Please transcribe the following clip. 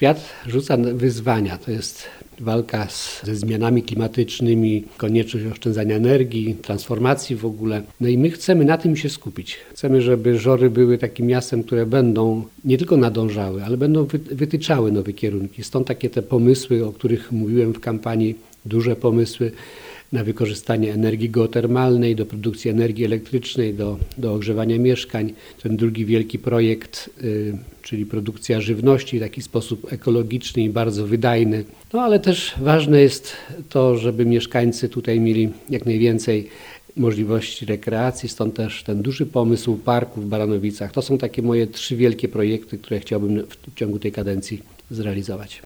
Świat rzuca wyzwania. To jest walka ze zmianami klimatycznymi, konieczność oszczędzania energii, transformacji w ogóle. No i my chcemy na tym się skupić. Chcemy, żeby Żory były takim miastem, które będą nie tylko nadążały, ale będą wytyczały nowe kierunki. Stąd takie te pomysły, o których mówiłem w kampanii, duże pomysły na wykorzystanie energii geotermalnej do produkcji energii elektrycznej, do ogrzewania mieszkań. Ten drugi wielki projekt, czyli produkcja żywności w taki sposób ekologiczny i bardzo wydajny. No ale też ważne jest to, żeby mieszkańcy tutaj mieli jak najwięcej możliwości rekreacji, stąd też ten duży pomysł parku w Baranowicach. To są takie moje 3 wielkie projekty, które chciałbym w ciągu tej kadencji zrealizować.